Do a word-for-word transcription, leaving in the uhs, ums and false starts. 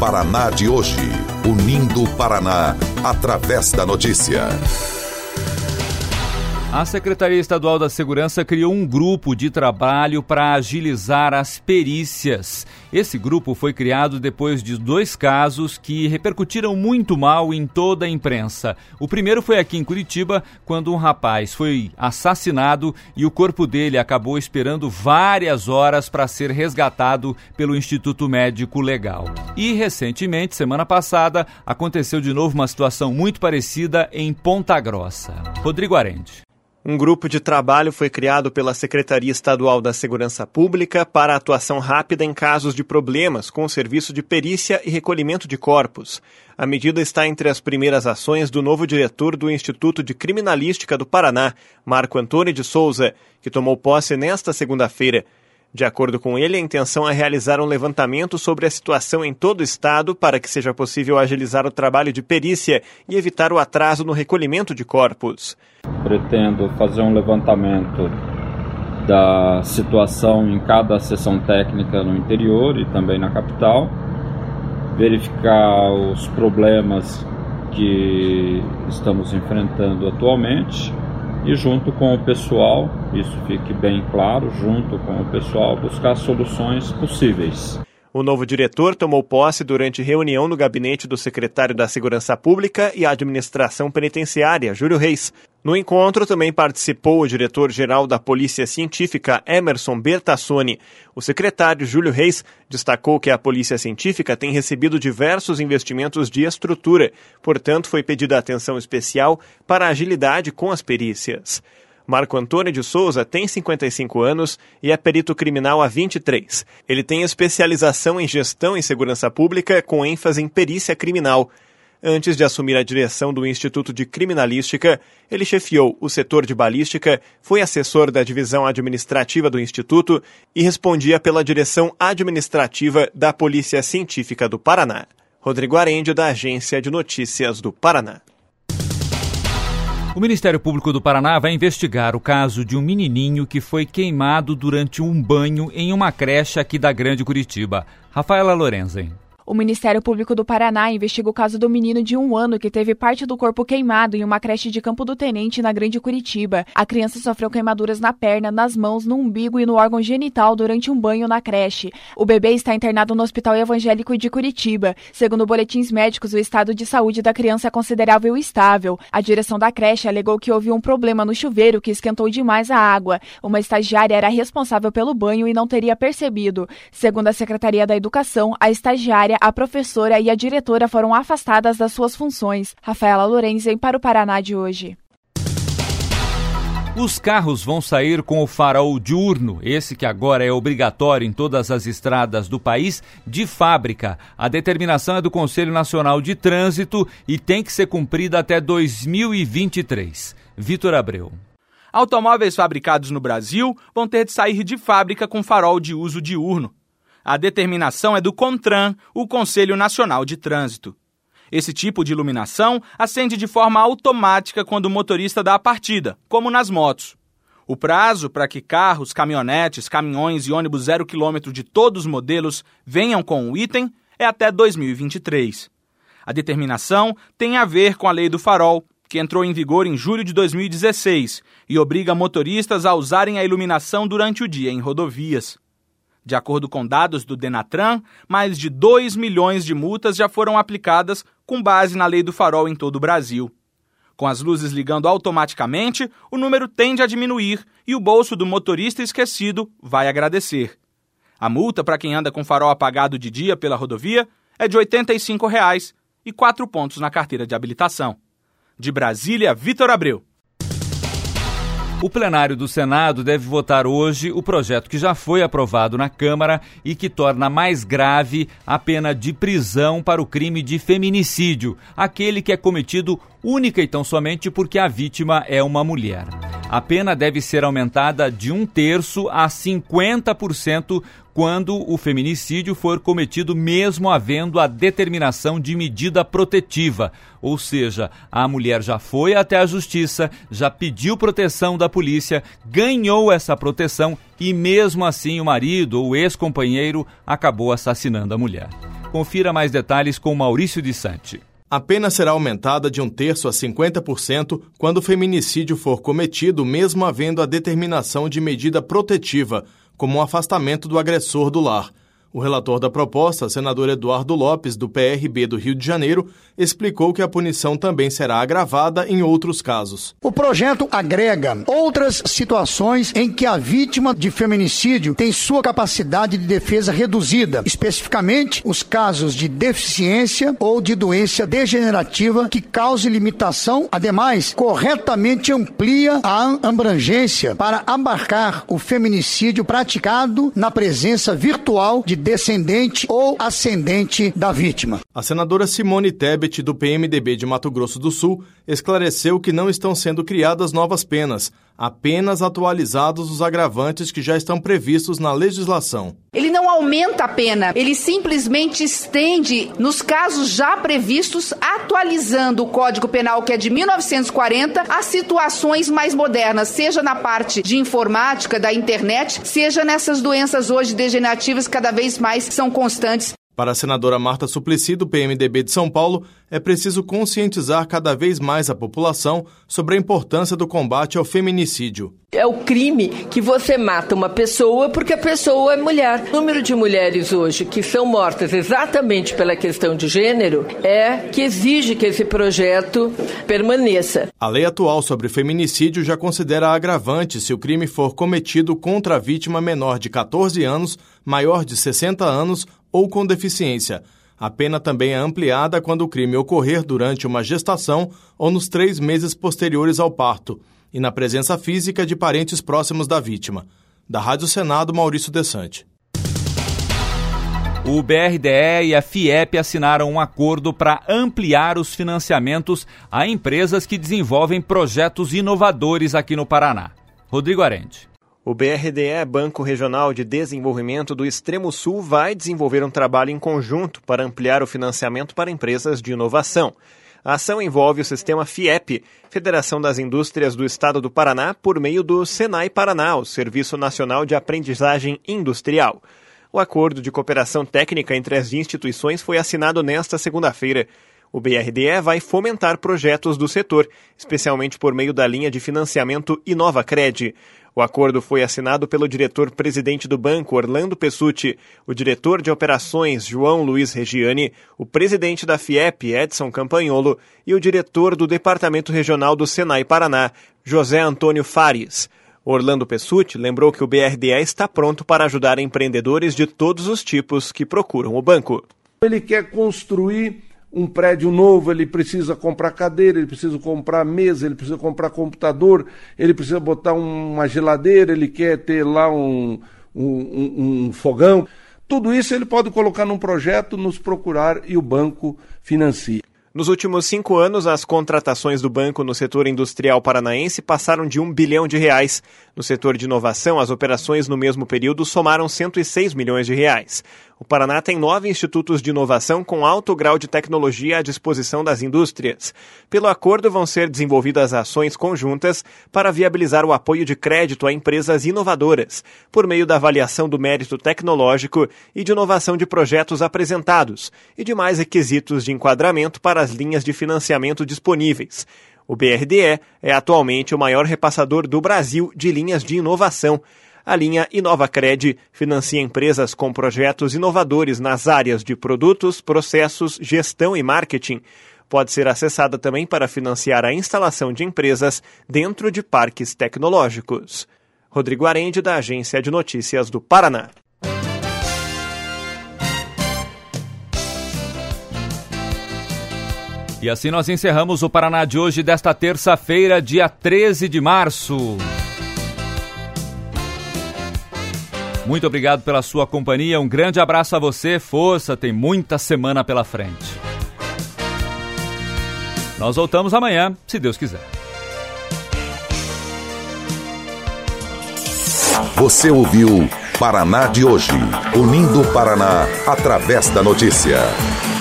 Paraná de hoje. Unindo o Paraná através da notícia. A Secretaria Estadual da Segurança criou um grupo de trabalho para agilizar as perícias. Esse grupo foi criado depois de dois casos que repercutiram muito mal em toda a imprensa. O primeiro foi aqui em Curitiba, quando um rapaz foi assassinado e o corpo dele acabou esperando várias horas para ser resgatado pelo Instituto Médico Legal. E recentemente, semana passada, aconteceu de novo uma situação muito parecida em Ponta Grossa. Rodrigo Arende. Um grupo de trabalho foi criado pela Secretaria Estadual da Segurança Pública para atuação rápida em casos de problemas com o serviço de perícia e recolhimento de corpos. A medida está entre as primeiras ações do novo diretor do Instituto de Criminalística do Paraná, Marco Antônio de Souza, que tomou posse nesta segunda-feira. De acordo com ele, a intenção é realizar um levantamento sobre a situação em todo o estado para que seja possível agilizar o trabalho de perícia e evitar o atraso no recolhimento de corpos. Pretendo fazer um levantamento da situação em cada seção técnica no interior e também na capital, verificar os problemas que estamos enfrentando atualmente e, junto com o pessoal, isso fique bem claro, junto com o pessoal, buscar soluções possíveis. O novo diretor tomou posse durante reunião no gabinete do secretário da Segurança Pública e Administração Penitenciária, Júlio Reis. No encontro também participou o diretor-geral da Polícia Científica, Emerson Bertassoni. O secretário Júlio Reis destacou que a Polícia Científica tem recebido diversos investimentos de estrutura, portanto foi pedida atenção especial para a agilidade com as perícias. Marco Antônio de Souza tem cinquenta e cinco anos e é perito criminal há vinte e três. Ele tem especialização em gestão e segurança pública com ênfase em perícia criminal. Antes de assumir a direção do Instituto de Criminalística, ele chefiou o setor de balística, foi assessor da divisão administrativa do Instituto e respondia pela direção administrativa da Polícia Científica do Paraná. Rodrigo Arende, da Agência de Notícias do Paraná. O Ministério Público do Paraná vai investigar o caso de um menininho que foi queimado durante um banho em uma creche aqui da Grande Curitiba. Rafaela Lorenzen. O Ministério Público do Paraná investiga o caso do menino de um ano que teve parte do corpo queimado em uma creche de Campo do Tenente, na Grande Curitiba. A criança sofreu queimaduras na perna, nas mãos, no umbigo e no órgão genital durante um banho na creche. O bebê está internado no Hospital Evangélico de Curitiba. Segundo boletins médicos, o estado de saúde da criança é considerável e estável. A direção da creche alegou que houve um problema no chuveiro que esquentou demais a água. Uma estagiária era responsável pelo banho e não teria percebido. Segundo a Secretaria da Educação, a estagiária, a professora e a diretora foram afastadas das suas funções. Rafaela Lorenzen para o Paraná de hoje. Os carros vão sair com o farol diurno, esse que agora é obrigatório em todas as estradas do país, de fábrica. A determinação é do Conselho Nacional de Trânsito e tem que ser cumprida até dois mil e vinte e três. Vitor Abreu. Automóveis fabricados no Brasil vão ter de sair de fábrica com farol de uso diurno. A determinação é do CONTRAN, o Conselho Nacional de Trânsito. Esse tipo de iluminação acende de forma automática quando o motorista dá a partida, como nas motos. O prazo para que carros, caminhonetes, caminhões e ônibus zero quilômetro de todos os modelos venham com o item é até dois mil e vinte e três. A determinação tem a ver com a Lei do Farol, que entrou em vigor em julho de dois mil e dezesseis e obriga motoristas a usarem a iluminação durante o dia em rodovias. De acordo com dados do Denatran, mais de dois milhões de multas já foram aplicadas com base na Lei do Farol em todo o Brasil. Com as luzes ligando automaticamente, o número tende a diminuir e o bolso do motorista esquecido vai agradecer. A multa para quem anda com farol apagado de dia pela rodovia é de oitenta e cinco reais e quatro pontos na carteira de habilitação. De Brasília, Vitor Abreu. O plenário do Senado deve votar hoje o projeto que já foi aprovado na Câmara e que torna mais grave a pena de prisão para o crime de feminicídio, aquele que é cometido única e tão somente porque a vítima é uma mulher. A pena deve ser aumentada de um terço a cinquenta por cento quando o feminicídio for cometido mesmo havendo a determinação de medida protetiva. Ou seja, a mulher já foi até a justiça, já pediu proteção da polícia, ganhou essa proteção e mesmo assim o marido ou o ex-companheiro acabou assassinando a mulher. Confira mais detalhes com Maurício de Santi. A pena será aumentada de um terço a cinquenta por cento quando o feminicídio for cometido, mesmo havendo a determinação de medida protetiva, como um afastamento do agressor do lar. O relator da proposta, senador Eduardo Lopes, do P R B do Rio de Janeiro, explicou que a punição também será agravada em outros casos. O projeto agrega outras situações em que a vítima de feminicídio tem sua capacidade de defesa reduzida, especificamente os casos de deficiência ou de doença degenerativa que cause limitação. Ademais, corretamente amplia a abrangência para abarcar o feminicídio praticado na presença virtual de descendente ou ascendente da vítima. A senadora Simone Tebet, do P M D B de Mato Grosso do Sul, esclareceu que não estão sendo criadas novas penas, apenas atualizados os agravantes que já estão previstos na legislação. Ele não aumenta a pena, ele simplesmente estende nos casos já previstos, atualizando o Código Penal, que é de mil novecentos e quarenta, a situações mais modernas, seja na parte de informática, da internet, seja nessas doenças hoje degenerativas cada vez mais são constantes. Para a senadora Marta Suplicy, do P M D B de São Paulo, é preciso conscientizar cada vez mais a população sobre a importância do combate ao feminicídio. É o crime que você mata uma pessoa porque a pessoa é mulher. O número de mulheres hoje que são mortas exatamente pela questão de gênero é que exige que esse projeto permaneça. A lei atual sobre feminicídio já considera agravante se o crime for cometido contra a vítima menor de catorze anos, maior de sessenta anos ou com deficiência. A pena também é ampliada quando o crime ocorrer durante uma gestação ou nos três meses posteriores ao parto e na presença física de parentes próximos da vítima. Da Rádio Senado, Maurício de Santi. O B R D E e a FIEP assinaram um acordo para ampliar os financiamentos a empresas que desenvolvem projetos inovadores aqui no Paraná. Rodrigo Arende. O B R D E, Banco Regional de Desenvolvimento do Extremo Sul, vai desenvolver um trabalho em conjunto para ampliar o financiamento para empresas de inovação. A ação envolve o sistema FIEP, Federação das Indústrias do Estado do Paraná, por meio do Senai Paraná, o Serviço Nacional de Aprendizagem Industrial. O acordo de cooperação técnica entre as instituições foi assinado nesta segunda-feira. O B R D E vai fomentar projetos do setor, especialmente por meio da linha de financiamento InovaCred. O acordo foi assinado pelo diretor-presidente do banco, Orlando Pessutti, o diretor de operações, João Luiz Regiani, o presidente da FIEP, Edson Campagnolo, e o diretor do Departamento Regional do Senai Paraná, José Antônio Fares. Orlando Pessutti lembrou que o B R D E está pronto para ajudar empreendedores de todos os tipos que procuram o banco. Ele quer construir um prédio novo, ele precisa comprar cadeira, ele precisa comprar mesa, ele precisa comprar computador, ele precisa botar uma geladeira, ele quer ter lá um, um, um, um fogão. Tudo isso ele pode colocar num projeto, nos procurar e o banco financia. Nos últimos cinco anos, as contratações do banco no setor industrial paranaense passaram de um bilhão de reais. No setor de inovação, as operações no mesmo período somaram cento e seis milhões de reais. O Paraná tem nove institutos de inovação com alto grau de tecnologia à disposição das indústrias. Pelo acordo, vão ser desenvolvidas ações conjuntas para viabilizar o apoio de crédito a empresas inovadoras, por meio da avaliação do mérito tecnológico e de inovação de projetos apresentados, e de mais requisitos de enquadramento para as linhas de financiamento disponíveis. O B R D E é atualmente o maior repassador do Brasil de linhas de inovação. A linha InovaCred financia empresas com projetos inovadores nas áreas de produtos, processos, gestão e marketing. Pode ser acessada também para financiar a instalação de empresas dentro de parques tecnológicos. Rodrigo Arende, da Agência de Notícias do Paraná. E assim nós encerramos o Paraná de hoje, desta terça-feira, dia treze de março. Muito obrigado pela sua companhia, um grande abraço a você, força, tem muita semana pela frente. Nós voltamos amanhã, se Deus quiser. Você ouviu Paraná de hoje, unindo o Paraná através da notícia.